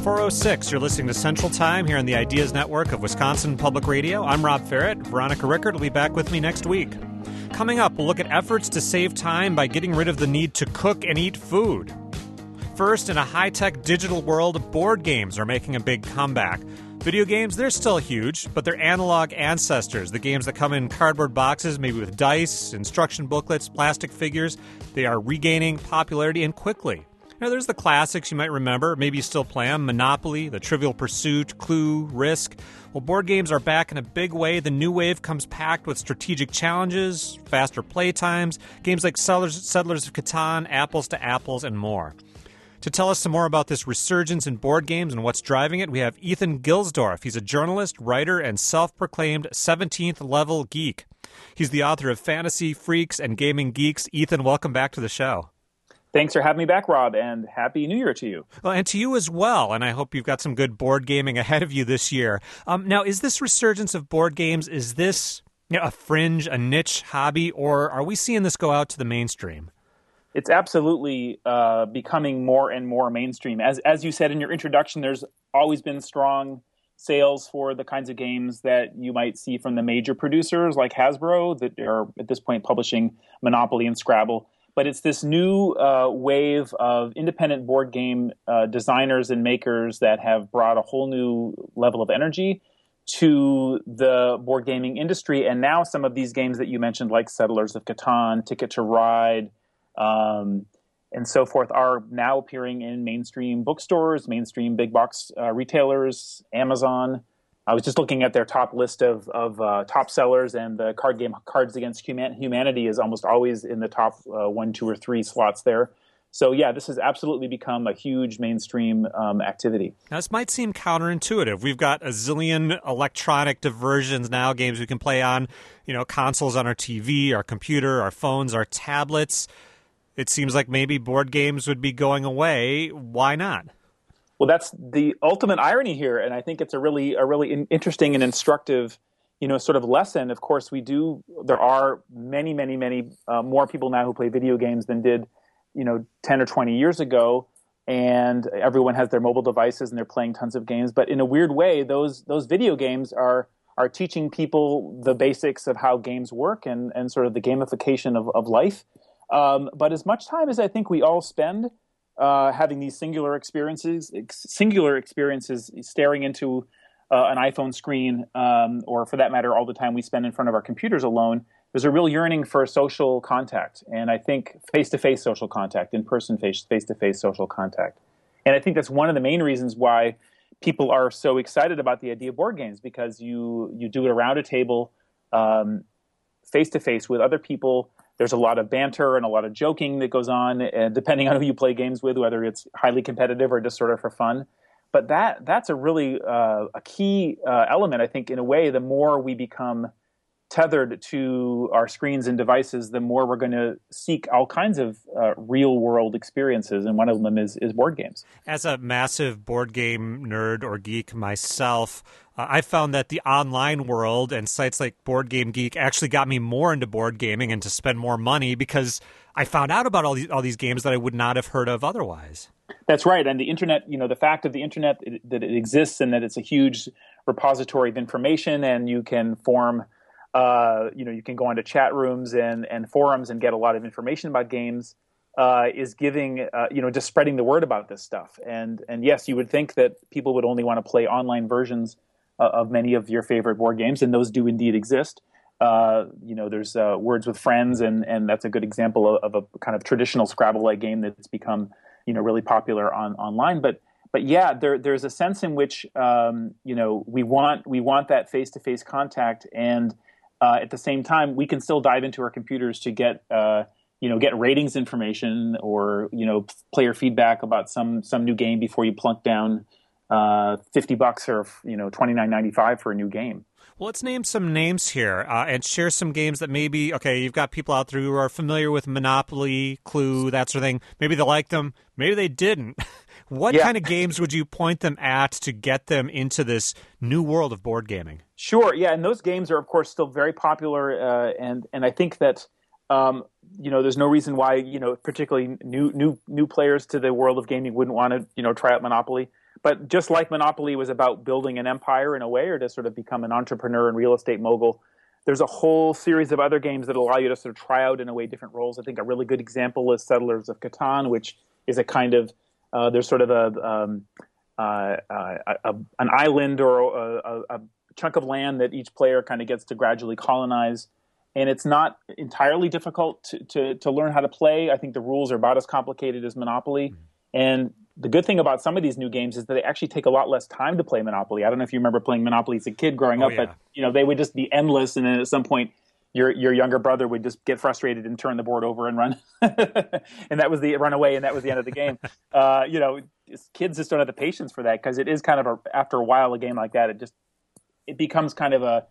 4:06. You're listening to Central Time here on the Ideas Network of Wisconsin Public Radio. I'm Rob Ferret. Veronica Rickert will be back with me next week. Coming up, we'll look at efforts to save time by getting rid of the need to cook and eat food. First, in a high-tech digital world, board games are making a big comeback. Video games, they're still huge, but they're analog ancestors. The games that come in cardboard boxes, maybe with dice, instruction booklets, plastic figures, they are regaining popularity and quickly. Now, there's the classics you might remember. Maybe you still play them. Monopoly, The Trivial Pursuit, Clue, Risk. Well, board games are back in a big way. The new wave comes packed with strategic challenges, faster play times, games like Settlers of Catan, Apples to Apples, and more. To tell us some more about this resurgence in board games and what's driving it, we have Ethan Gilsdorf. He's a journalist, writer, and self-proclaimed 17th level geek. He's the author of Fantasy Freaks and Gaming Geeks. Ethan, welcome back to the show. Thanks for having me back, Rob, and Happy New Year to you. Well, and to you as well, and I hope you've got some good board gaming ahead of you this year. Now, is this resurgence of board games, is this a fringe, a niche hobby, or are we seeing this go out to the mainstream? It's absolutely becoming more and more mainstream. As you said in your introduction, there's always been strong sales for the kinds of games that you might see from the major producers like Hasbro that are at this point publishing Monopoly and Scrabble. But it's this new wave of independent board game designers and makers that have brought a whole new level of energy to the board gaming industry. And now some of these games that you mentioned, like Settlers of Catan, Ticket to Ride, and so forth, are now appearing in mainstream bookstores, mainstream big box retailers, Amazon. I was just looking at their top list of top sellers, and the card game Cards Against Humanity is almost always in the top 1, 2, or 3 slots there. So, yeah, this has absolutely become a huge mainstream activity. Now, this might seem counterintuitive. We've got a zillion electronic diversions now, games we can play on, consoles on our TV, our computer, our phones, our tablets. It seems like maybe board games would be going away. Why not? Well, that's the ultimate irony here, and I think it's a really interesting and instructive, sort of lesson. Of course, there are many, many, many more people now who play video games than did, 10 or 20 years ago, and everyone has their mobile devices and they're playing tons of games. But in a weird way, those video games are teaching people the basics of how games work and sort of the gamification of life. But as much time as I think we all spend having these singular experiences staring into an iPhone screen, or for that matter, all the time we spend in front of our computers alone, there's a real yearning for social contact. And I think face-to-face social contact, in-person face-to-face social contact. And I think that's one of the main reasons why people are so excited about the idea of board games, because you do it around a table, face-to-face with other people. There's a lot of banter and a lot of joking that goes on, and depending on who you play games with, whether it's highly competitive or just sort of for fun. But that's a really a key element, I think, in a way. The more we become tethered to our screens and devices, the more we're going to seek all kinds of real-world experiences, and one of them is board games. As a massive board game nerd or geek myself, I found that the online world and sites like Board Game Geek actually got me more into board gaming and to spend more money, because I found out about all these games that I would not have heard of otherwise. That's right. And the internet, the fact of the internet, that it exists and that it's a huge repository of information, and you can form, you can go onto chat rooms and forums and get a lot of information about games, is giving, just spreading the word about this stuff. And yes, you would think that people would only want to play online versions of many of your favorite board games, and those do indeed exist. There's Words with Friends, and that's a good example of a kind of traditional Scrabble-like game that's become, really popular online. But yeah, there's a sense in which, we want that face-to-face contact, and at the same time, we can still dive into our computers to get ratings information or, player feedback about some new game before you plunk down $50 or $29.95 for a new game. Well, let's name some names here and share some games that maybe, you've got people out there who are familiar with Monopoly, Clue, that sort of thing. Maybe they liked them, maybe they didn't. What kind of games would you point them at to get them into this new world of board gaming? Sure, yeah, and those games are, of course, still very popular, and I think that there's no reason why particularly new players to the world of gaming wouldn't want to try out Monopoly. But just like Monopoly was about building an empire in a way, or to sort of become an entrepreneur and real estate mogul, there's a whole series of other games that allow you to sort of try out in a way different roles. I think a really good example is Settlers of Catan, which is a kind of there's sort of an island or a chunk of land that each player kind of gets to gradually colonize. And it's not entirely difficult to learn how to play. I think the rules are about as complicated as Monopoly. And the good thing about some of these new games is that they actually take a lot less time to play Monopoly. I don't know if you remember playing Monopoly as a kid growing up, but they would just be endless. And then at some point, your younger brother would just get frustrated and turn the board over and run, and that was run away, and that was the end of the game. Kids just don't have the patience for that, because it is kind of after a while, a game like that, it becomes kind of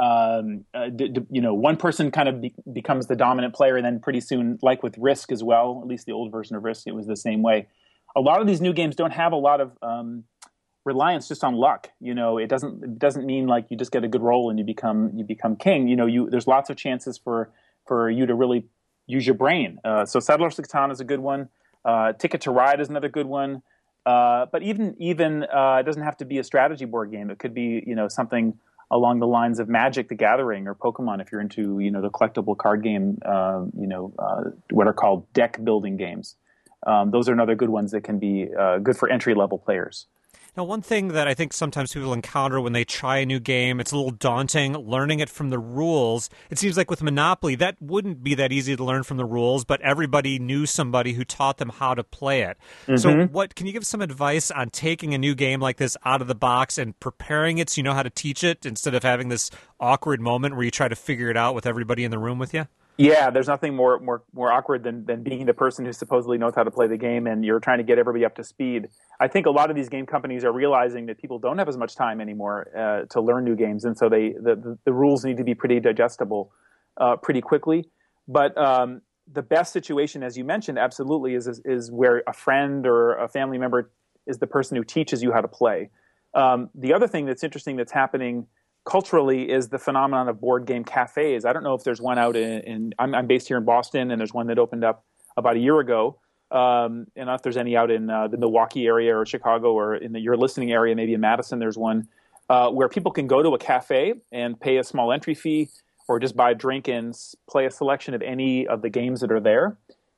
one person kind of becomes the dominant player, and then pretty soon, like with Risk as well, at least the old version of Risk, it was the same way. A lot of these new games don't have a lot of reliance just on luck. It doesn't mean like you just get a good roll and you become king. There's lots of chances for you to really use your brain. So Settlers of Catan is a good one. Ticket to Ride is another good one. But even it doesn't have to be a strategy board game. It could be something along the lines of Magic: The Gathering or Pokemon if you're into the collectible card game. What are called deck building games. Those are another good ones that can be good for entry-level players. Now, one thing that I think sometimes people encounter when they try a new game, it's a little daunting, learning it from the rules. It seems like with Monopoly, that wouldn't be that easy to learn from the rules, but everybody knew somebody who taught them how to play it. Mm-hmm. So can you give some advice on taking a new game like this out of the box and preparing it so you know how to teach it instead of having this awkward moment where you try to figure it out with everybody in the room with you? Yeah, there's nothing more awkward than being the person who supposedly knows how to play the game and you're trying to get everybody up to speed. I think a lot of these game companies are realizing that people don't have as much time anymore to learn new games, and so the rules need to be pretty digestible pretty quickly. But the best situation, as you mentioned, absolutely is where a friend or a family member is the person who teaches you how to play. The other thing that's interesting that's happening culturally is the phenomenon of board game cafes. I don't know if there's one out I'm based here in Boston, and there's one that opened up about a year ago. And I don't know if there's any out in the Milwaukee area or Chicago or in your listening area, maybe in Madison, there's one where people can go to a cafe and pay a small entry fee or just buy a drink and play a selection of any of the games that are there.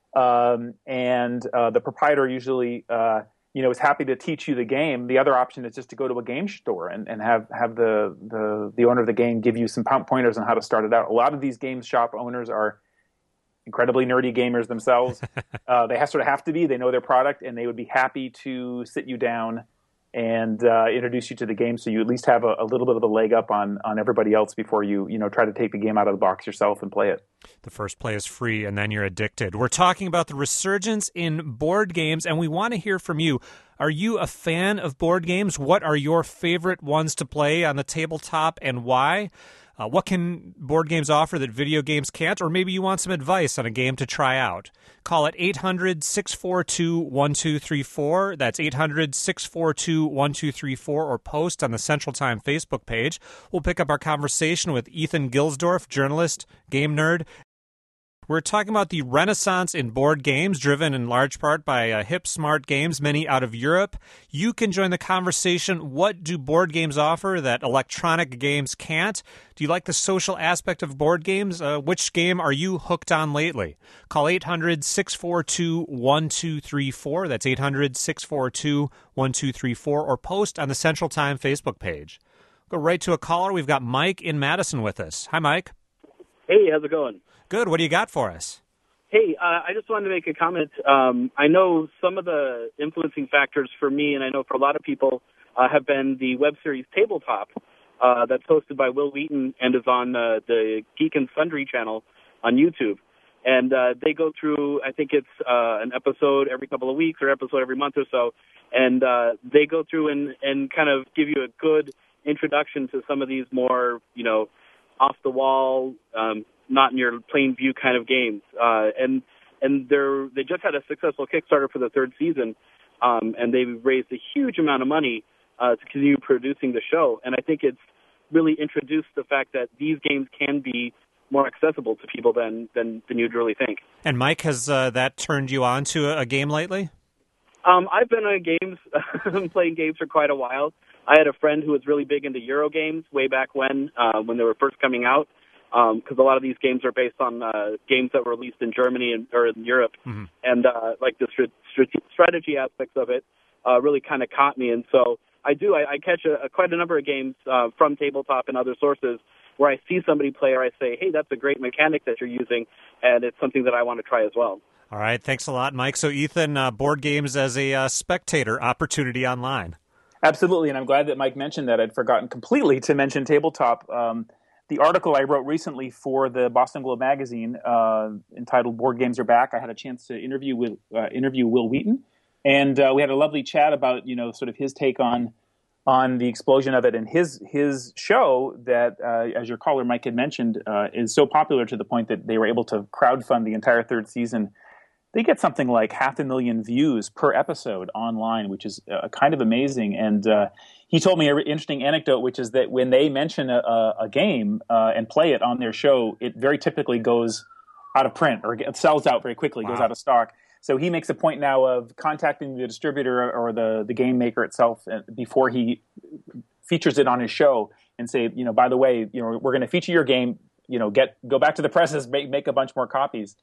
And the proprietor usually is happy to teach you the game. The other option is just to go to a game store and have the owner of the game give you some pointers on how to start it out. A lot of these game shop owners are incredibly nerdy gamers themselves. They sort of have to be. They know their product, and they would be happy to sit you down and introduce you to the game, so you at least have a little bit of a leg up on everybody else before you try to take the game out of the box yourself and play it. The first play is free, and then you're addicted. We're talking about the resurgence in board games, and we want to hear from you. Are you a fan of board games? What are your favorite ones to play on the tabletop, and why? What can board games offer that video games can't? Or maybe you want some advice on a game to try out. Call it 800-642-1234. That's 800-642-1234, or post on the Central Time Facebook page. We'll pick up our conversation with Ethan Gilsdorf, journalist, game nerd. We're talking about the renaissance in board games, driven in large part by hip, smart games, many out of Europe. You can join the conversation. What do board games offer that electronic games can't? Do you like the social aspect of board games? Which game are you hooked on lately? Call 800-642-1234. That's 800-642-1234, or post on the Central Time Facebook page. Go right to a caller. We've got Mike in Madison with us. Hi, Mike. Hey, how's it going? Good. What do you got for us? Hey, I just wanted to make a comment. I know some of the influencing factors for me, and I know for a lot of people, have been the web series Tabletop that's hosted by Will Wheaton and is on the Geek and Sundry channel on YouTube. And they go through, I think it's an episode every couple of weeks or episode every month or so, and they go through and kind of give you a good introduction to some of these more, off-the-wall, not in your plain view kind of games. And they just had a successful Kickstarter for the third season, and they've raised a huge amount of money to continue producing the show. And I think it's really introduced the fact that these games can be more accessible to people than you'd really think. And Mike, has that turned you on to a game lately? I've been on games, playing games for quite a while. I had a friend who was really big into Euro games way back when they were first coming out, because a lot of these games are based on games that were released in Germany or in Europe, and like the strategy aspects of it really kind of caught me. And so I catch quite a number of games from tabletop and other sources where I see somebody play, or I say, hey, that's a great mechanic that you're using, and it's something that I want to try as well. All right, thanks a lot, Mike. So, Ethan, board games as a spectator opportunity online. Absolutely, and I'm glad that Mike mentioned that. I'd forgotten completely to mention tabletop. The article I wrote recently for the Boston Globe magazine entitled "Board Games Are Back," I had a chance to interview Will Wheaton, and we had a lovely chat about sort of his take on the explosion of it, and his show that, as your caller Mike had mentioned, is so popular to the point that they were able to crowdfund the entire third season. They get something like 500,000 views per episode online, which is kind of amazing. And he told me an interesting anecdote, which is that when they mention a game and play it on their show, it very typically goes out of print or it sells out very quickly, goes out of stock. So he makes a point now of contacting the distributor or the game maker itself before he features it on his show and say, by the way, we're going to feature your game, go back to the presses, make a bunch more copies.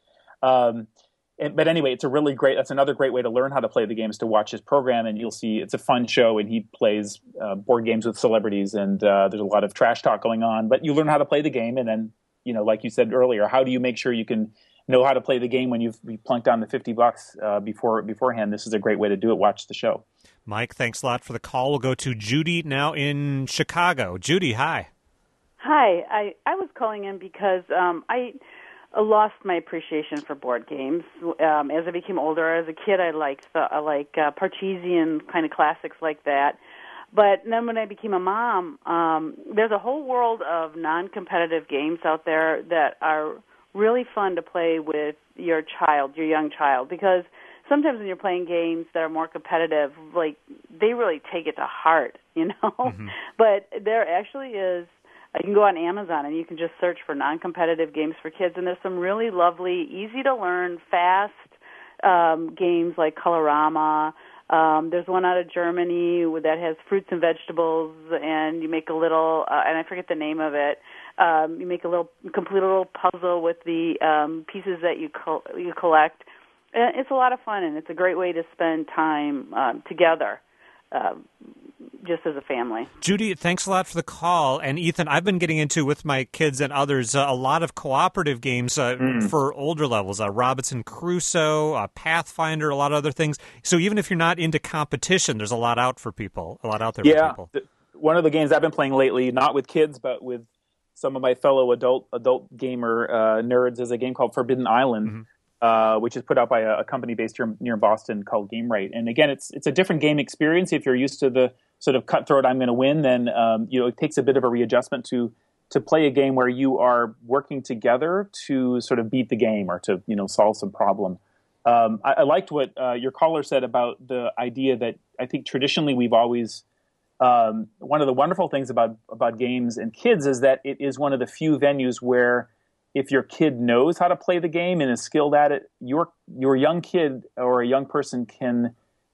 But anyway, that's another great way to learn how to play the games, to watch his program, and you'll see it's a fun show, and he plays board games with celebrities, and there's a lot of trash talk going on, but you learn how to play the game, and then, like you said earlier, how do you make sure you can know how to play the game when you've plunked down the $50 beforehand? This is a great way to do it. Watch the show. Mike, thanks a lot for the call. We'll go to Judy now in Chicago. Judy, hi. Hi. I was calling in because I lost my appreciation for board games as I became older. As a kid, I liked Parcheesi kind of classics like that. But then when I became a mom, there's a whole world of non-competitive games out there that are really fun to play with your young child, because sometimes when you're playing games that are more competitive, like, they really take it to heart, Mm-hmm. But there actually is. You can go on Amazon and you can just search for non-competitive games for kids, and there's some really lovely, easy-to-learn, fast games like Colorama. There's one out of Germany that has fruits and vegetables, and you make a little, and I forget the name of it, you make complete little puzzle with the pieces that you collect. And it's a lot of fun, and it's a great way to spend time together. Just as a family. Judy, thanks a lot for the call. And Ethan, I've been getting into, with my kids and others, a lot of cooperative games for older levels. Robinson Crusoe, Pathfinder, a lot of other things. So even if you're not into competition, there's a lot out there for people. One of the games I've been playing lately, not with kids, but with some of my fellow adult gamer nerds, is a game called Forbidden Island. Mm-hmm. Which is put out by a company based here near Boston called GameRate. And again, it's a different game experience. If you're used to the sort of cutthroat, I'm going to win, then it takes a bit of a readjustment to play a game where you are working together to sort of beat the game or to solve some problem. I liked what your caller said about the idea that I think traditionally we've always one of the wonderful things about games and kids is that it is one of the few venues where, if your kid knows how to play the game and is skilled at it, your young kid or a young person can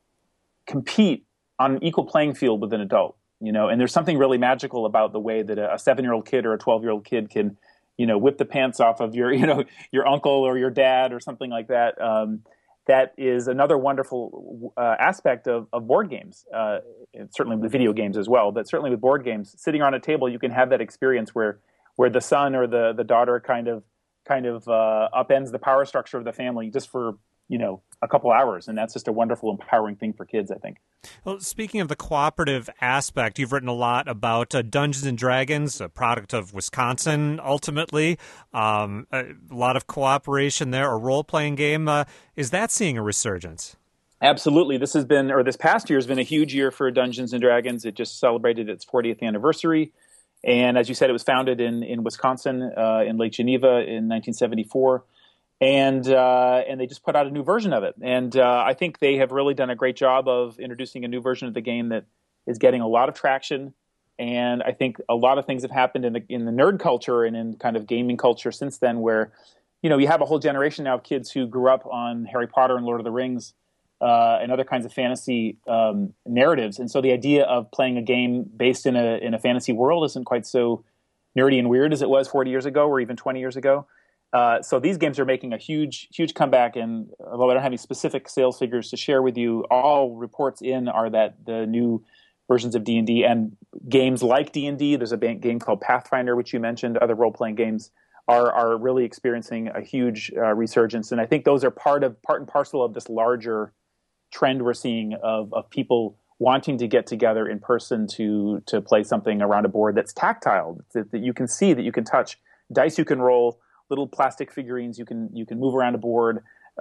compete on an equal playing field with an adult. And there's something really magical about the way that a 7-year-old kid or a 12-year-old kid can, whip the pants off of your uncle or your dad or something like that. That is another wonderful aspect of board games. Certainly with video games as well, but certainly with board games, sitting around a table, you can have that experience where the son or the daughter kind of upends the power structure of the family just for a couple hours, and that's just a wonderful, empowering thing for kids, I think. Well, speaking of the cooperative aspect, you've written a lot about Dungeons and Dragons, a product of Wisconsin, ultimately. A lot of cooperation there, a role-playing game. Is that seeing a resurgence? Absolutely. This past year has been a huge year for Dungeons and Dragons. It just celebrated its 40th anniversary. And as you said, it was founded in Wisconsin, in Lake Geneva in 1974. And they just put out a new version of it. And I think they have really done a great job of introducing a new version of the game that is getting a lot of traction. And I think a lot of things have happened in the nerd culture and in kind of gaming culture since then, where you have a whole generation now of kids who grew up on Harry Potter and Lord of the Rings and other kinds of fantasy narratives. And so the idea of playing a game based in a fantasy world isn't quite so nerdy and weird as it was 40 years ago or even 20 years ago. So these games are making a huge comeback. And although I don't have any specific sales figures to share with you, all reports in are that the new versions of D&D and games like D&D, there's a game called Pathfinder, which you mentioned, other role-playing games, are really experiencing a huge resurgence. And I think those are part and parcel of this larger trend we're seeing of people wanting to get together in person to play something around a board that's tactile, that you can see, that you can touch, dice you can roll, little plastic figurines you can move around a board,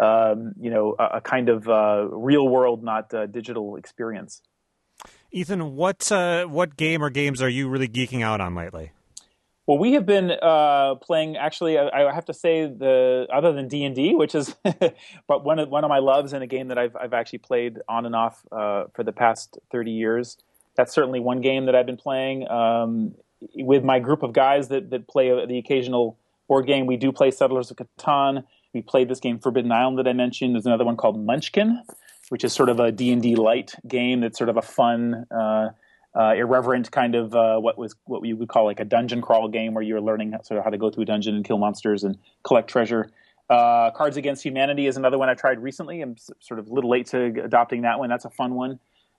a kind of real world, not digital experience. Ethan, what game or games are you really geeking out on lately? Well, we have been playing. Actually, I have to say, other than D&D, which is, but one of my loves, and a game that I've actually played on and off for the past 30 years. That's certainly one game that I've been playing with my group of guys that play the occasional board game. We do play Settlers of Catan. We played this game Forbidden Island that I mentioned. There's another one called Munchkin, which is sort of a D&D light game that's sort of a fun, irreverent kind of what we would call like a dungeon crawl game, where you're learning sort of how to go through a dungeon and kill monsters and collect treasure. Cards Against Humanity is another one I tried recently. I'm sort of a little late to adopting that one. That's a fun one.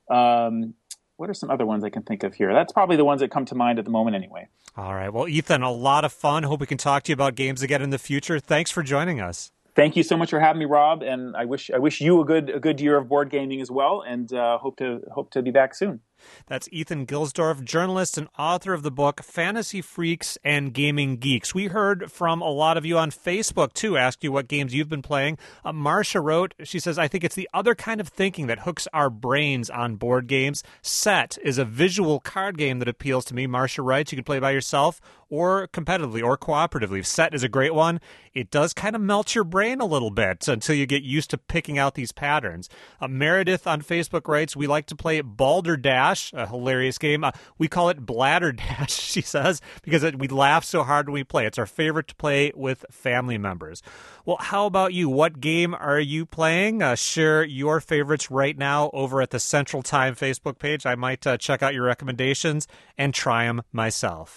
What are some other ones I can think of here? That's probably the ones that come to mind at the moment anyway. All right. Well, Ethan, a lot of fun. Hope we can talk to you about games again in the future. Thanks for joining us. Thank you so much for having me, Rob, and I wish you a good year of board gaming as well, and hope to be back soon. That's Ethan Gilsdorf, journalist and author of the book Fantasy Freaks and Gaming Geeks. We heard from a lot of you on Facebook, too, asked you what games you've been playing. Marcia wrote, she says, I think it's the other kind of thinking that hooks our brains on board games. Set is a visual card game that appeals to me. Marcia writes, you can play by yourself or competitively or cooperatively. Set is a great one. It does kind of melt your brain a little bit until you get used to picking out these patterns. Meredith on Facebook writes, we like to play Balderdash, a hilarious game. We call it Bladderdash, she says, because we laugh so hard when we play. It's our favorite to play with family members. Well, how about you? What game are you playing? Share your favorites right now over at the Central Time Facebook page. I might check out your recommendations and try them myself.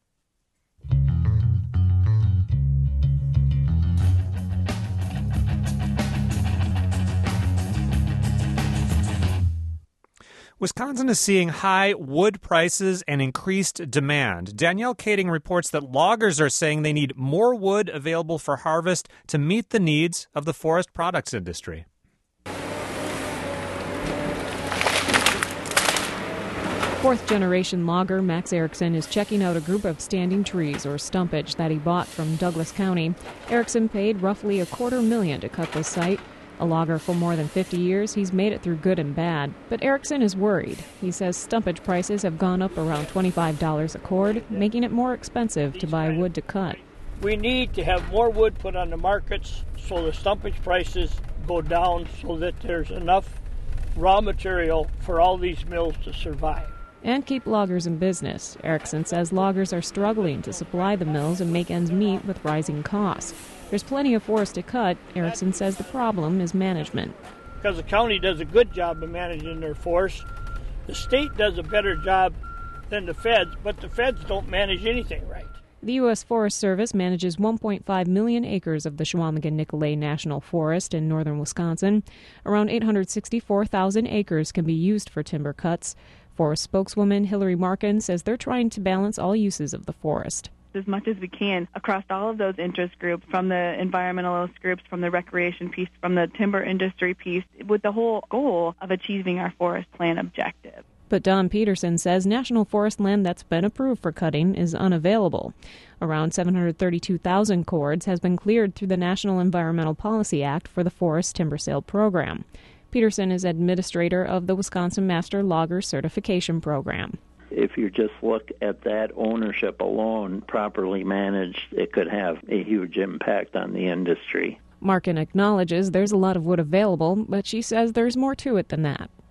Wisconsin is seeing high wood prices and increased demand. Danielle Kading reports that loggers are saying they need more wood available for harvest to meet the needs of the forest products industry. Fourth-generation logger Max Erickson is checking out a group of standing trees, or stumpage, that he bought from Douglas County. Erickson paid roughly $250,000 to cut this site. A logger for more than 50 years, he's made it through good and bad. But Erickson is worried. He says stumpage prices have gone up around $25 a cord, making it more expensive to buy wood to cut. We need to have more wood put on the markets so the stumpage prices go down so that there's enough raw material for all these mills to survive. And keep loggers in business. Erickson says loggers are struggling to supply the mills and make ends meet with rising costs. There's plenty of forest to cut. Erickson says the problem is management. Because the county does a good job of managing their forest. The state does a better job than the feds, but the feds don't manage anything right. The U.S. Forest Service manages 1.5 million acres of the Chequamegon-Nicolet National Forest in northern Wisconsin. Around 864,000 acres can be used for timber cuts. Forest spokeswoman Hillary Markin says they're trying to balance all uses of the forest. As much as we can across all of those interest groups, from the environmentalist groups, from the recreation piece, from the timber industry piece, with the whole goal of achieving our forest plan objective. But Don Peterson says national forest land that's been approved for cutting is unavailable. Around 732,000 cords has been cleared through the National Environmental Policy Act for the Forest Timber Sale Program. Peterson is administrator of the Wisconsin Master Logger Certification Program. If you just look at that ownership alone, properly managed, it could have a huge impact on the industry. Markin acknowledges there's a lot of wood available, but she says there's more to it than that.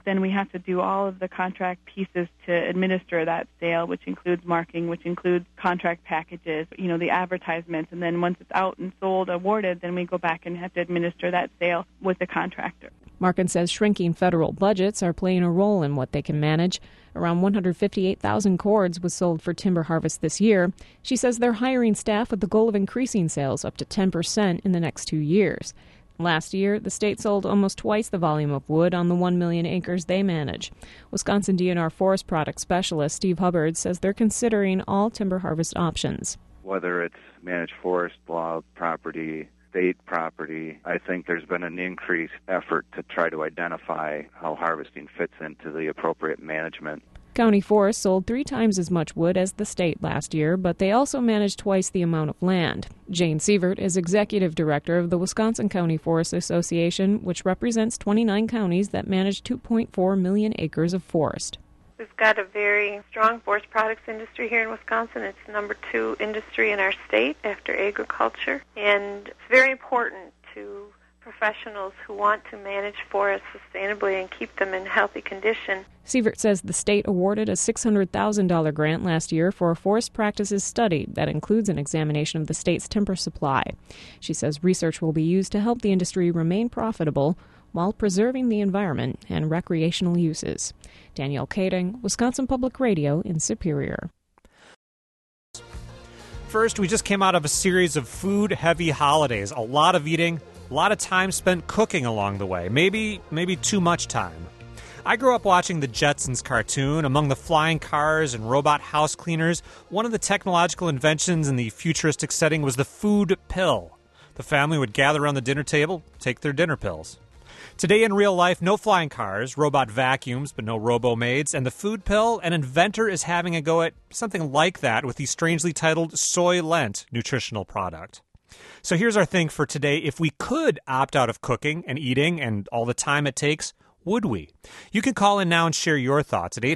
then we have to do all of the contract pieces to administer that sale, which includes marketing, which includes contract packages, the advertisements. And then once it's out and sold, awarded, then we go back and have to administer that sale with the contractor. Markin says shrinking federal budgets are playing a role in what they can manage. Around 158,000 cords was sold for timber harvest this year. She says they're hiring staff with the goal of increasing sales up to 10% in the next 2 years. Last year, the state sold almost twice the volume of wood on the 1 million acres they manage. Wisconsin DNR forest product specialist Steve Hubbard says they're considering all timber harvest options. Whether it's managed forest, log property, state property, I think there's been an increased effort to try to identify how harvesting fits into the appropriate management. County forests sold 3 times as much wood as the state last year, but they also managed twice the amount of land. Jane Sievert is executive director of the Wisconsin County Forest Association, which represents 29 counties that manage 2.4 million acres of forest. We've got a very strong forest products industry here in Wisconsin. It's the number 2 industry in our state after agriculture, and it's very important to professionals who want to manage forests sustainably and keep them in healthy condition. Sievert says the state awarded a $600,000 grant last year for a forest practices study that includes an examination of the state's timber supply. She says research will be used to help the industry remain profitable while preserving the environment and recreational uses. Danielle Kading, Wisconsin Public Radio in Superior. First, we just came out of a series of food-heavy holidays. A lot of eating, a lot of time spent cooking along the way. Maybe too much time. I grew up watching the Jetsons cartoon. Among the flying cars and robot house cleaners, one of the technological inventions in the futuristic setting was the food pill. The family would gather around the dinner table, take their dinner pills. Today in real life, no flying cars, robot vacuums, but no robo-maids, and the food pill, an inventor is having a go at something like that with the strangely titled Soylent nutritional product. So here's our thing for today. If we could opt out of cooking and eating and all the time it takes, would we? You can call in now and share your thoughts at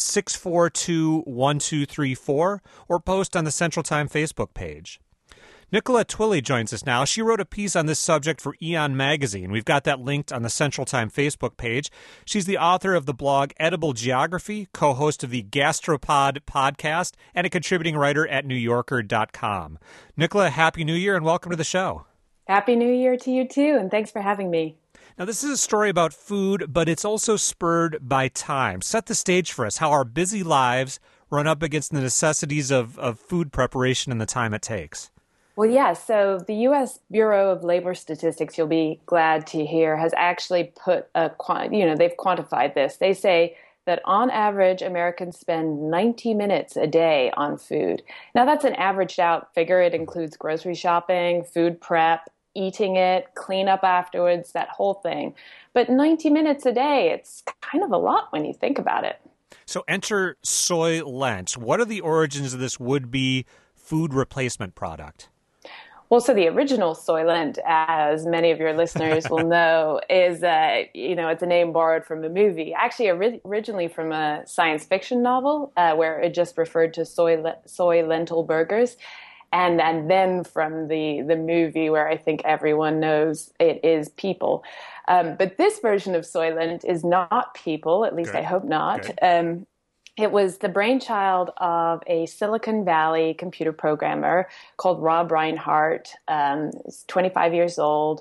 800-642-1234 or post on the Central Time Facebook page. Nicola Twilley joins us now. She wrote a piece on this subject for Eon Magazine. We've got that linked on the Central Time Facebook page. She's the author of the blog Edible Geography, co-host of the Gastropod podcast, and a contributing writer at NewYorker.com. Nicola, Happy New Year and welcome to the show. Happy New Year to you too, and thanks for having me. Now, this is a story about food, but it's also spurred by time. Set the stage for us, how our busy lives run up against the necessities of food preparation and the time it takes. Well, yeah, so the U.S. Bureau of Labor Statistics, you'll be glad to hear, has actually put they've quantified this. They say that on average, Americans spend 90 minutes a day on food. Now, that's an averaged out figure. It includes grocery shopping, food prep, eating it, clean up afterwards, that whole thing. But 90 minutes a day, it's kind of a lot when you think about it. So enter Soylent. What are the origins of this would-be food replacement product? Well, so the original Soylent, as many of your listeners will know, is, it's a name borrowed from a movie, actually originally from a science fiction novel where it just referred to soy lentil burgers. And then from the movie where I think everyone knows it is people. But this version of Soylent is not people, at least I hope not. It was the brainchild of a Silicon Valley computer programmer called Rob Reinhart. He's 25 years old.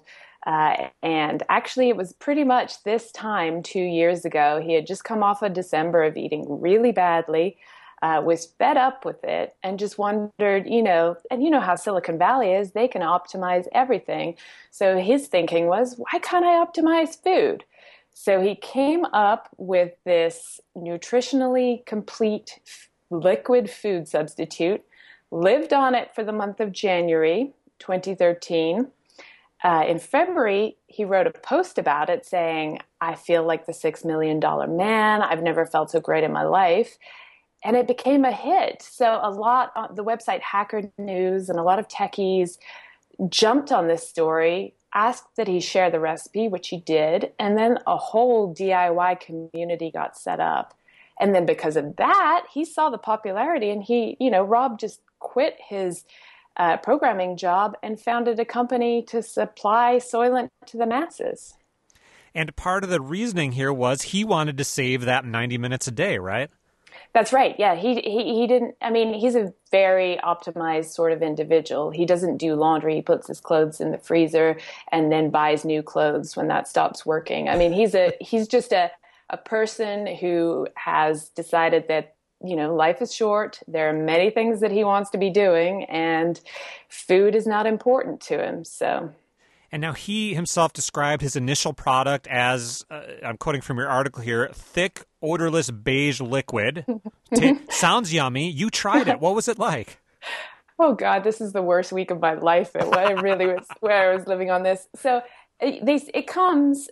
And actually, it was pretty much this time 2 years ago. He had just come off of December of eating really badly, was fed up with it, and just wondered, and you know how Silicon Valley is, they can optimize everything. So his thinking was, why can't I optimize food? So he came up with this nutritionally complete liquid food substitute, lived on it for the month of January 2013. In February, he wrote a post about it saying, I feel like the $6 million man. I've never felt so great in my life. And it became a hit. So the website Hacker News and a lot of techies jumped on this story, asked that he share the recipe, which he did, and then a whole DIY community got set up. And then because of that, he saw the popularity, and Rob just quit his programming job and founded a company to supply Soylent to the masses. And part of the reasoning here was he wanted to save that 90 minutes a day, right? That's right. Yeah, he didn't. I mean, he's a very optimized sort of individual. He doesn't do laundry. He puts his clothes in the freezer and then buys new clothes when that stops working. I mean, he's just a person who has decided that, life is short. There are many things that he wants to be doing, and food is not important to him. So. And now he himself described his initial product as, I'm quoting from your article here, thick, odorless beige liquid. Sounds yummy. You tried it. What was it like? Oh, God, this is the worst week of my life. It really was where I was living on this. So it comes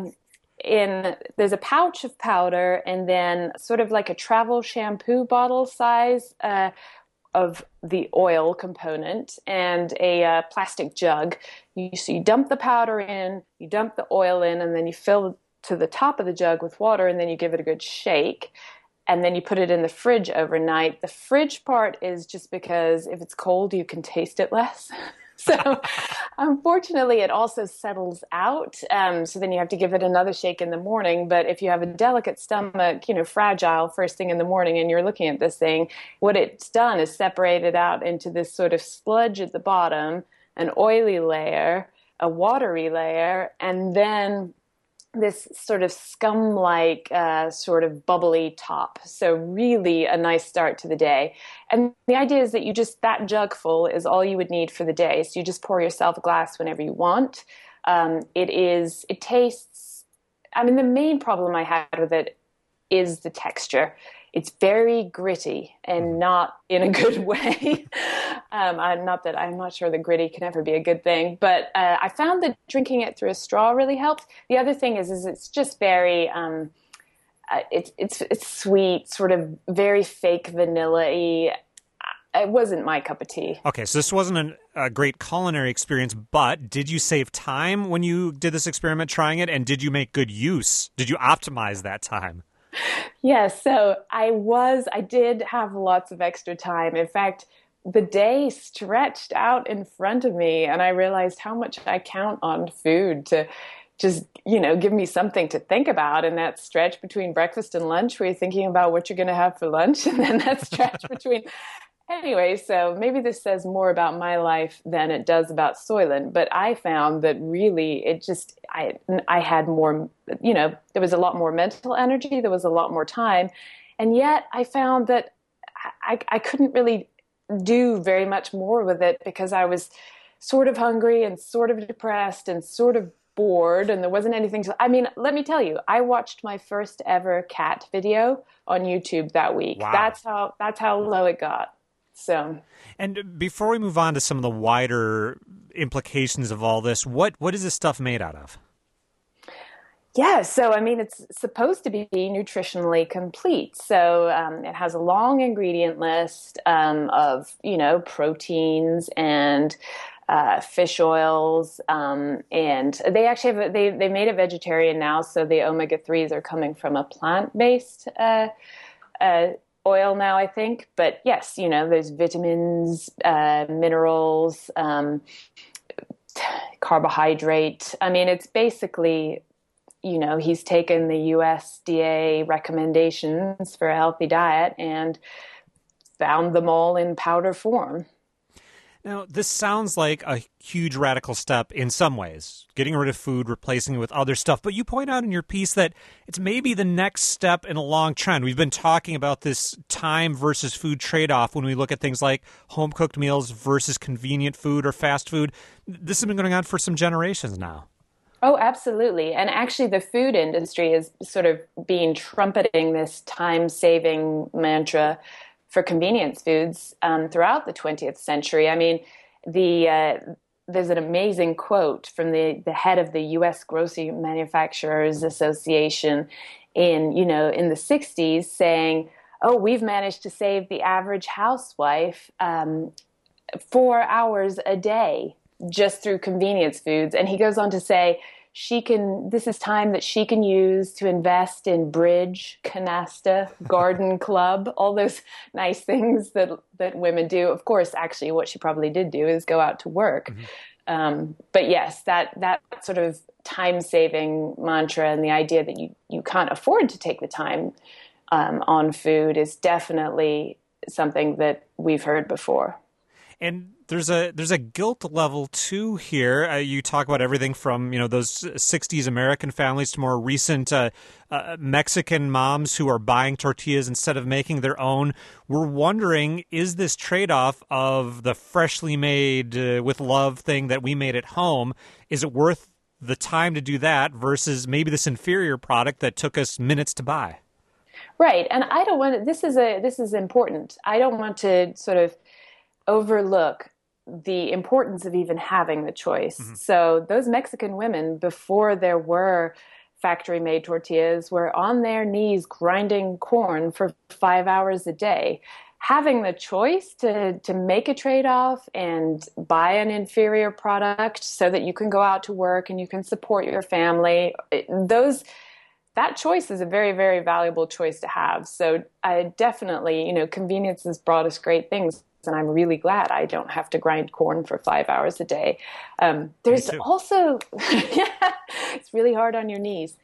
there's a pouch of powder and then sort of like a travel shampoo bottle size of the oil component and a plastic jug. So you dump the powder in, you dump the oil in, and then you fill to the top of the jug with water, and then you give it a good shake. And then you put it in the fridge overnight. The fridge part is just because if it's cold, you can taste it less. So unfortunately, it also settles out. So then you have to give it another shake in the morning. But if you have a delicate stomach, fragile first thing in the morning, and you're looking at this thing, what it's done is separate it out into this sort of sludge at the bottom, an oily layer, a watery layer, and then this sort of scum-like, sort of bubbly top. So really a nice start to the day. And the idea is that that jug full is all you would need for the day. So you just pour yourself a glass whenever you want. It tastes, the main problem I had with it is the texture. It's very gritty and not in a good way. I'm not sure that gritty can ever be a good thing, but I found that drinking it through a straw really helped. The other thing is it's just very, it's sweet, sort of very fake vanilla-y. It wasn't my cup of tea. Okay, so this wasn't a great culinary experience, but did you save time when you did this experiment trying it, and did you make good use? Did you optimize that time? Yes, so I did have lots of extra time. In fact, the day stretched out in front of me, and I realized how much I count on food to just, give me something to think about. And that stretch between breakfast and lunch where you're thinking about what you're going to have for lunch, and then that stretch between... Anyway, so maybe this says more about my life than it does about Soylent, but I found that really I had more, there was a lot more mental energy, there was a lot more time, and yet I found that I couldn't really do very much more with it because I was sort of hungry and sort of depressed and sort of bored, and there wasn't anything to... let me tell you, I watched my first ever cat video on YouTube that week. Wow. That's how low it got. So, and before we move on to some of the wider implications of all this, what is this stuff made out of? Yeah, so it's supposed to be nutritionally complete. So it has a long ingredient list of proteins and fish oils, and they actually have they made it vegetarian now. So the omega-3s are coming from a plant-based oil now, I think. But yes, there's vitamins, minerals, carbohydrate. It's basically, he's taken the USDA recommendations for a healthy diet and found them all in powder form. Now, this sounds like a huge radical step in some ways, getting rid of food, replacing it with other stuff. But you point out in your piece that it's maybe the next step in a long trend. We've been talking about this time versus food trade-off when we look at things like home-cooked meals versus convenient food or fast food. This has been going on for some generations now. Oh, absolutely. And actually, the food industry is sort of trumpeting this time-saving mantra for convenience foods throughout the 20th century. There's an amazing quote from the head of the U.S. Grocery Manufacturers Association in the 60s saying, "Oh, we've managed to save the average housewife 4 hours a day just through convenience foods." And he goes on to say, this is time that she can use to invest in bridge, canasta, garden club, all those nice things that women do. Of course, actually, what she probably did do is go out to work. But yes, that sort of time-saving mantra and the idea that you can't afford to take the time on food is definitely something that we've heard before. And there's a guilt level too here. You talk about everything from those 60s American families to more recent Mexican moms who are buying tortillas instead of making their own. We're wondering, is this trade-off of the freshly made with love thing that we made at home, is it worth the time to do that versus maybe this inferior product that took us minutes to buy? Right, and I don't want to, this is important. I don't want to sort of overlook the importance of even having the choice. Mm-hmm. So those Mexican women, before there were factory-made tortillas, were on their knees grinding corn for 5 hours a day. Having the choice to make a trade-off and buy an inferior product so that you can go out to work and you can support your family, that choice is a very, very valuable choice to have. So I definitely, convenience has brought us great things. And I'm really glad I don't have to grind corn for 5 hours a day. There's also, it's really hard on your knees.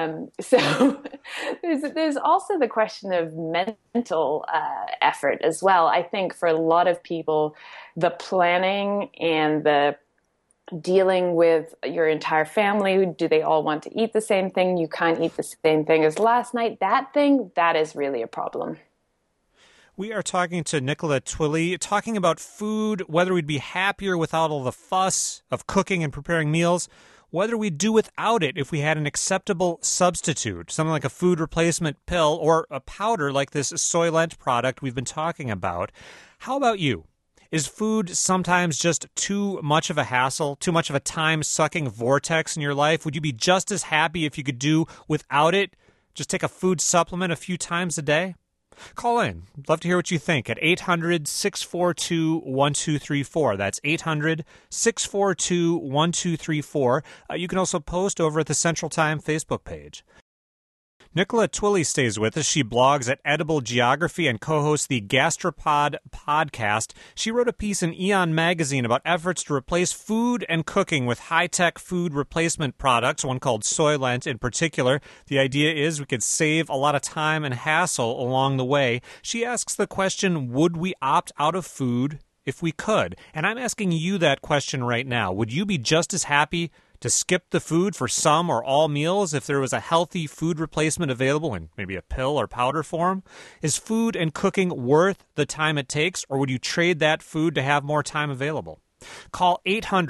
So there's also the question of mental effort as well. I think for a lot of people, the planning and the dealing with your entire family, do they all want to eat the same thing? You can't eat the same thing as last night. That is really a problem. We are talking to Nicola Twilley, talking about food, whether we'd be happier without all the fuss of cooking and preparing meals, whether we'd do without it if we had an acceptable substitute, something like a food replacement pill or a powder like this Soylent product we've been talking about. How about you? Is food sometimes just too much of a hassle, too much of a time-sucking vortex in your life? Would you be just as happy if you could do without it? Just take a food supplement a few times a day? Call in. Love to hear what you think at 800-642-1234. That's 800-642-1234. You can also post over at the Central Time Facebook page. Nicola Twilley stays with us. She blogs at Edible Geography and co-hosts the Gastropod podcast. She wrote a piece in Eon magazine about efforts to replace food and cooking with high-tech food replacement products, one called Soylent in particular. The idea is we could save a lot of time and hassle along the way. She asks the question, would we opt out of food if we could? And I'm asking you that question right now. Would you be just as happy to skip the food for some or all meals if there was a healthy food replacement available in maybe a pill or powder form? Is food and cooking worth the time it takes, or would you trade that food to have more time available? Call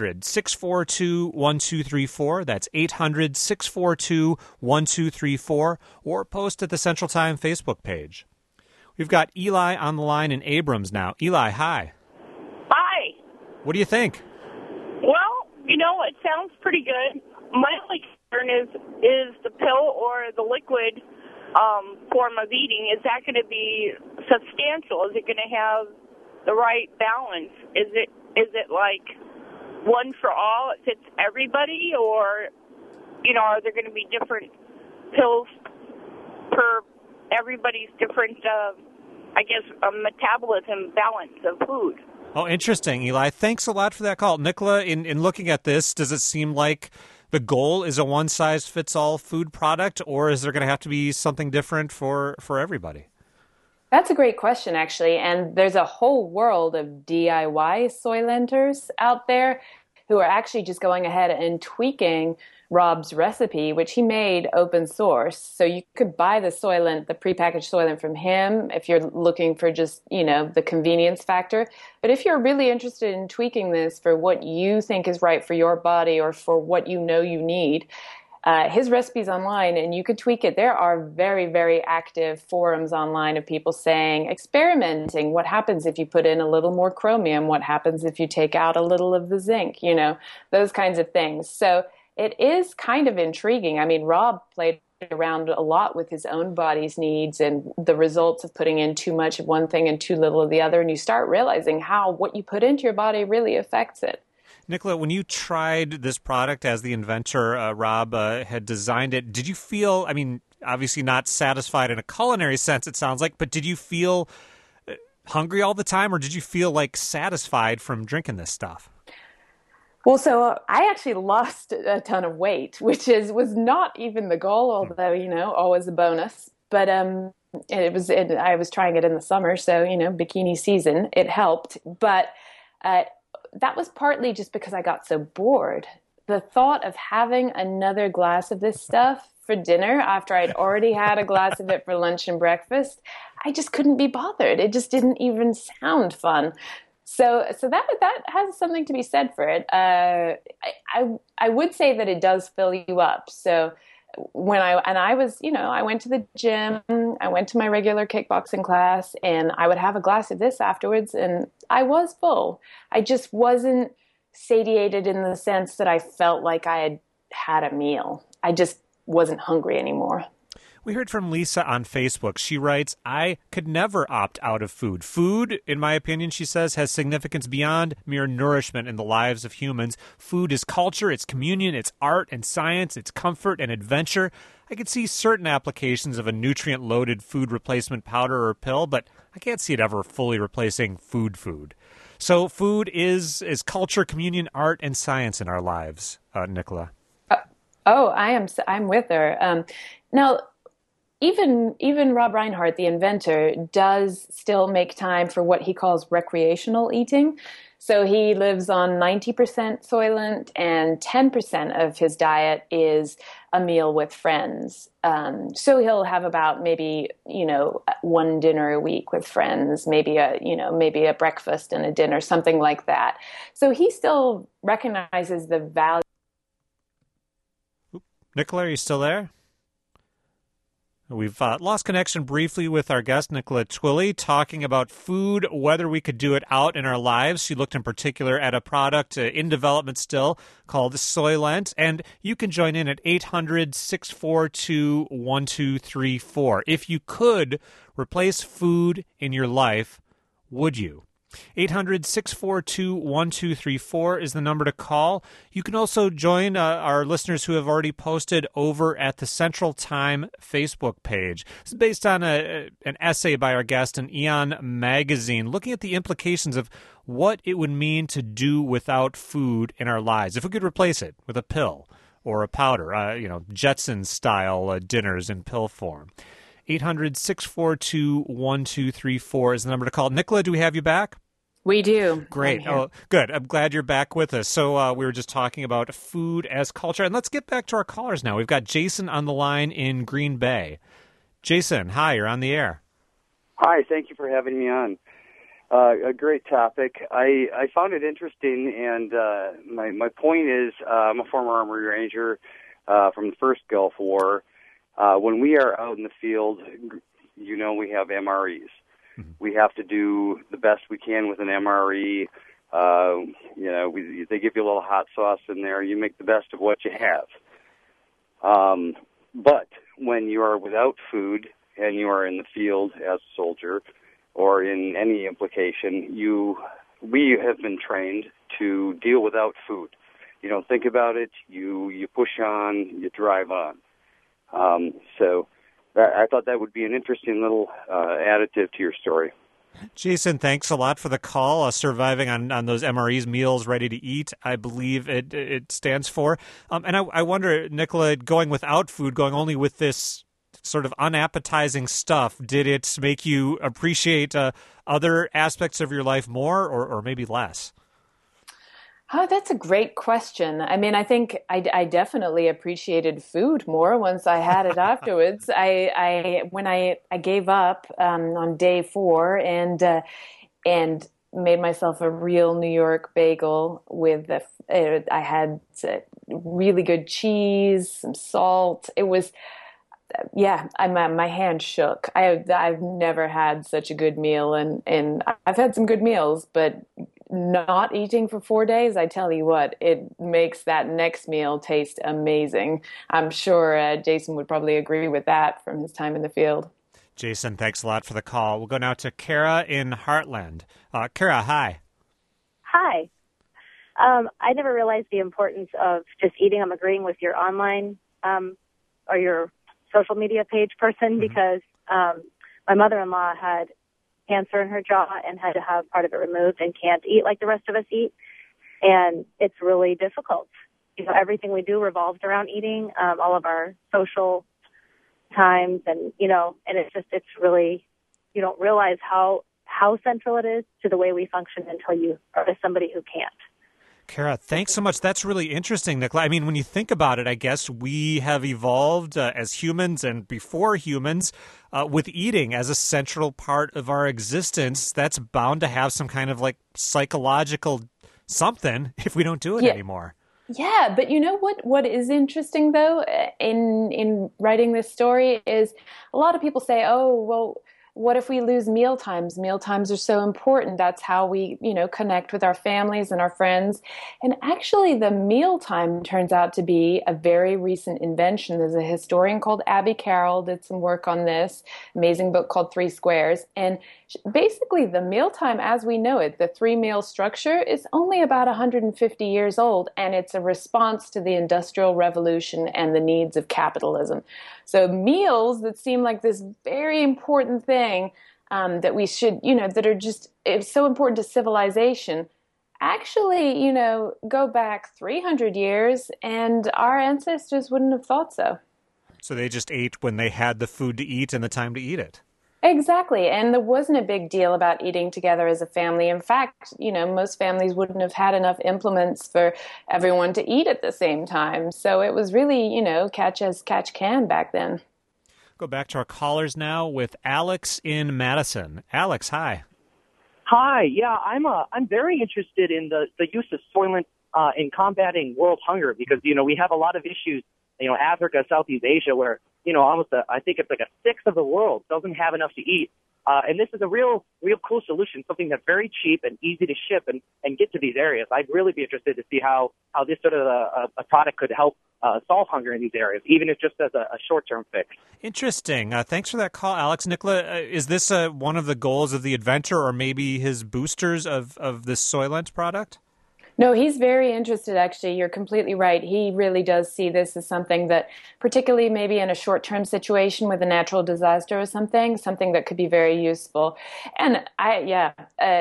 800-642-1234. That's 800-642-1234, or post at the Central Time Facebook page. We've got Eli on the line in Abrams now. Eli, hi. Hi. What do you think? It sounds pretty good. My only concern is the pill or the liquid form of eating, is that going to be substantial? Is it going to have the right balance? Is it like one for all? It fits everybody? Or, are there going to be different pills per everybody's different, metabolism balance of food? Oh, interesting, Eli. Thanks a lot for that call. Nicola, in looking at this, does it seem like the goal is a one-size-fits-all food product, or is there going to have to be something different for everybody? That's a great question, actually. And there's a whole world of DIY Soylenters out there who are actually just going ahead and tweaking Rob's recipe, which he made open source. So you could buy the Soylent, the prepackaged Soylent from him if you're looking for just, the convenience factor. But if you're really interested in tweaking this for what you think is right for your body or for what you need, his recipe's online and you can tweak it. There are very, very active forums online of people experimenting. What happens if you put in a little more chromium? What happens if you take out a little of the zinc? Those kinds of things. So it is kind of intriguing. I mean, Rob played around a lot with his own body's needs and the results of putting in too much of one thing and too little of the other. And you start realizing how what you put into your body really affects it. Nicola, when you tried this product as the inventor, Rob had designed it, did you feel, obviously not satisfied in a culinary sense, it sounds like, but did you feel hungry all the time, or did you feel satisfied from drinking this stuff? Well, so I actually lost a ton of weight, which was not even the goal, although, always a bonus. But I was trying it in the summer, so, bikini season, it helped. But that was partly just because I got so bored. The thought of having another glass of this stuff for dinner after I'd already had a glass of it for lunch and breakfast, I just couldn't be bothered. It just didn't even sound fun. So that has something to be said for it. I would say that it does fill you up. So I went to the gym, I went to my regular kickboxing class, and I would have a glass of this afterwards, and I was full. I just wasn't satiated in the sense that I felt like I had had a meal. I just wasn't hungry anymore. We heard from Lisa on Facebook. She writes, I could never opt out of food. Food, in my opinion, she says, has significance beyond mere nourishment in the lives of humans. Food is culture, it's communion, it's art and science, it's comfort and adventure. I could see certain applications of a nutrient-loaded food replacement powder or pill, but I can't see it ever fully replacing food. So food is culture, communion, art, and science in our lives, Nicola. I'm with her. Now, even Rob Reinhardt, the inventor, does still make time for what he calls recreational eating. So he lives on 90% Soylent, and 10% of his diet is a meal with friends. So he'll have about maybe, one dinner a week with friends, maybe a breakfast and a dinner, something like that. So he still recognizes the value. Nicola, are you still there? We've lost connection briefly with our guest, Nicola Twilley, talking about food, whether we could do it out in our lives. She looked in particular at a product in development still called Soylent, and you can join in at 800-642-1234. If you could replace food in your life, would you? 800-642-1234 is the number to call. You can also join our listeners who have already posted over at the Central Time Facebook page. This is based on an essay by our guest in Eon Magazine, looking at the implications of what it would mean to do without food in our lives if we could replace it with a pill or a powder, Jetsons-style dinners in pill form. 800-642-1234 is the number to call. Nicola, do we have you back? We do. Great. Oh, good. I'm glad you're back with us. So we were just talking about food as culture. And let's get back to our callers now. We've got Jason on the line in Green Bay. Jason, hi, you're on the air. Hi, thank you for having me on. A great topic. I found it interesting, and my point is I'm a former Army Ranger from the first Gulf War. When we are out in the field, we have MREs. Mm-hmm. We have to do the best we can with an MRE. They give you a little hot sauce in there. You make the best of what you have. But when you are without food and you are in the field as a soldier or in any implication, we have been trained to deal without food. You don't think about it. You push on. You drive on. So I thought that would be an interesting little additive to your story. Jason, thanks a lot for the call. Surviving on those MREs, meals ready to eat, I believe it stands for. And I wonder, Nicola, going without food, going only with this sort of unappetizing stuff, did it make you appreciate other aspects of your life more or maybe less? Oh, that's a great question. I mean, I think I definitely appreciated food more once I had it afterwards. When I gave up on day 4 and made myself a real New York bagel with I had really good cheese, some salt. It was, my hand shook. I've never had such a good meal, and I've had some good meals, but not eating for 4 days, I tell you what, it makes that next meal taste amazing. I'm sure Jason would probably agree with that from his time in the field. Jason, thanks a lot for the call. We'll go now to Kara in Heartland. Kara, hi. Hi. I never realized the importance of just eating. I'm agreeing with your online or your social media page person, because my mother-in-law had cancer in her jaw and had to have part of it removed and can't eat like the rest of us eat. And it's really difficult. You know, everything we do revolves around eating, all of our social times, and, you know, and it's really, you don't realize how central it is to the way we function until you are with somebody who can't. Kara, thanks so much. That's really interesting, Nicola. I mean, when you think about it, I guess we have evolved as humans and before humans with eating as a central part of our existence. That's bound to have some kind of like psychological something if we don't do it anymore. Yeah, but you know what is interesting, though, in writing this story is a lot of people say, oh, well, what if we lose meal times? Meal times are so important. That's how we, you know, connect with our families and our friends. And actually, the meal time turns out to be a very recent invention. There's a historian called Abby Carroll did some work on this amazing book called Three Squares. And basically, the mealtime as we know it, the three-meal structure, is only about 150 years old, and it's a response to the Industrial Revolution and the needs of capitalism. So meals that seem like this very important thing that we should, you know, that are just it's so important to civilization, actually, you know, go back 300 years, and our ancestors wouldn't have thought so. So they just ate when they had the food to eat and the time to eat it. Exactly. And there wasn't a big deal about eating together as a family. In fact, you know, most families wouldn't have had enough implements for everyone to eat at the same time. So it was really, you know, catch as catch can back then. Go back to our callers now with Alex in Madison. Alex, hi. Hi. Yeah, I'm very interested in the use of Soylent in combating world hunger because, you know, we have a lot of issues, you know, Africa, Southeast Asia, where, you know, I think it's like a sixth of the world doesn't have enough to eat. And this is a real cool solution, something that's very cheap and easy to ship and get to these areas. I'd really be interested to see how this sort of a product could help solve hunger in these areas, even if just as a short-term fix. Interesting. Thanks for that call, Alex. Nicola, is this one of the goals of the inventor or maybe his boosters of this Soylent product? No, he's very interested, actually. You're completely right. He really does see this as something that, particularly maybe in a short-term situation with a natural disaster or something that could be very useful. And there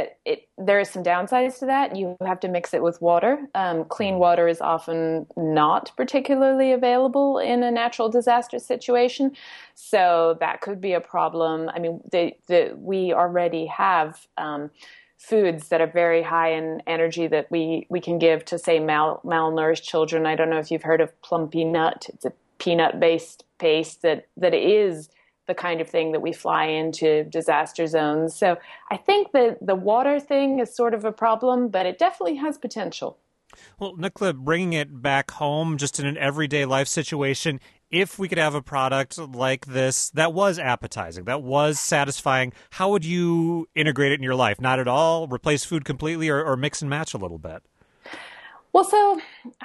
are some downsides to that. You have to mix it with water. Clean water is often not particularly available in a natural disaster situation. So that could be a problem. I mean, we already have foods that are very high in energy that we can give to, say, malnourished children. I don't know if you've heard of plum peanut. It's a peanut-based paste that is the kind of thing that we fly into disaster zones. So I think that the water thing is sort of a problem, but it definitely has potential. Well, Nicola, bringing it back home just in an everyday life situation, if we could have a product like this that was appetizing, that was satisfying, how would you integrate it in your life? Not at all? Replace food completely or mix and match a little bit? Well, so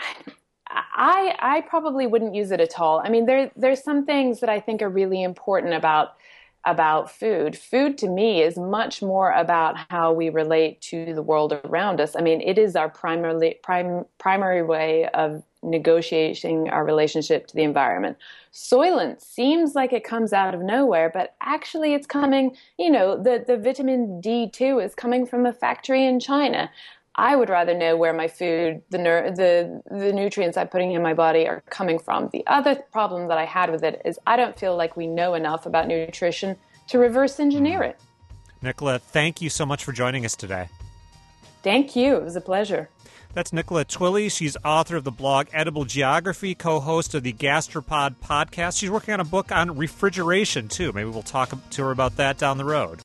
I probably wouldn't use it at all. I mean, there's some things that I think are really important about food. Food to me is much more about how we relate to the world around us. I mean, it is our primary way of negotiating our relationship to the environment. Soylent seems like it comes out of nowhere, but actually it's coming, you know, the vitamin D2 is coming from a factory in China. I would rather know where my food, the nutrients I'm putting in my body are coming from. The other problem that I had with it is I don't feel like we know enough about nutrition to reverse engineer it. Nicola, thank you so much for joining us today. Thank you. It was a pleasure. That's Nicola Twilley. She's author of the blog Edible Geography, co-host of the Gastropod podcast. She's working on a book on refrigeration, too. Maybe we'll talk to her about that down the road.